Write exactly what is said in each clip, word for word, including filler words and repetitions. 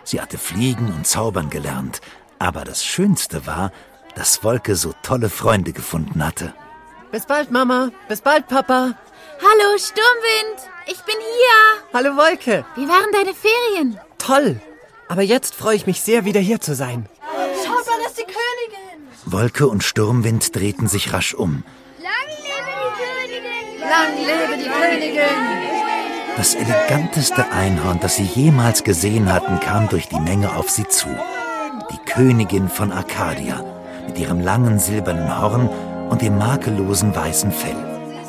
Sie hatte fliegen und zaubern gelernt. Aber das Schönste war, dass Wolke so tolle Freunde gefunden hatte. Bis bald, Mama. Bis bald, Papa. Hallo, Sturmwind. Ich bin hier. Hallo, Wolke. Wie waren deine Ferien? Toll. Aber jetzt freue ich mich sehr, wieder hier zu sein. Schaut mal, das ist die Königin. Wolke und Sturmwind drehten sich rasch um. Lang lebe die Königin. Lang lebe die Königin. Das eleganteste Einhorn, das sie jemals gesehen hatten, kam durch die Menge auf sie zu. Die Königin von Arcadia, mit ihrem langen silbernen Horn und dem makellosen weißen Fell.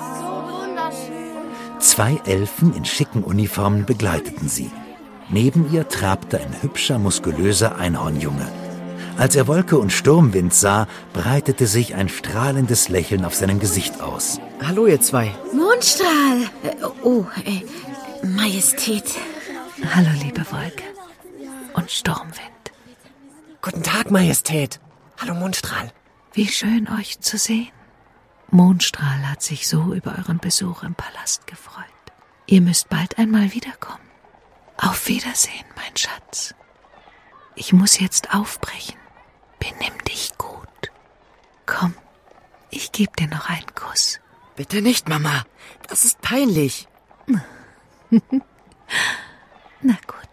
Zwei Elfen in schicken Uniformen begleiteten sie. Neben ihr trabte ein hübscher, muskulöser Einhornjunge. Als er Wolke und Sturmwind sah, breitete sich ein strahlendes Lächeln auf seinem Gesicht aus. Hallo, ihr zwei. Mondstrahl. Äh, oh, äh, Majestät. Hallo, liebe Wolke und Sturmwind. Guten Tag, Majestät. Hallo, Mondstrahl. Wie schön, euch zu sehen. Mondstrahl hat sich so über euren Besuch im Palast gefreut. Ihr müsst bald einmal wiederkommen. Auf Wiedersehen, mein Schatz. Ich muss jetzt aufbrechen. Benimm dich gut. Komm, ich gebe dir noch einen Kuss. Bitte nicht, Mama. Das ist peinlich. Na gut.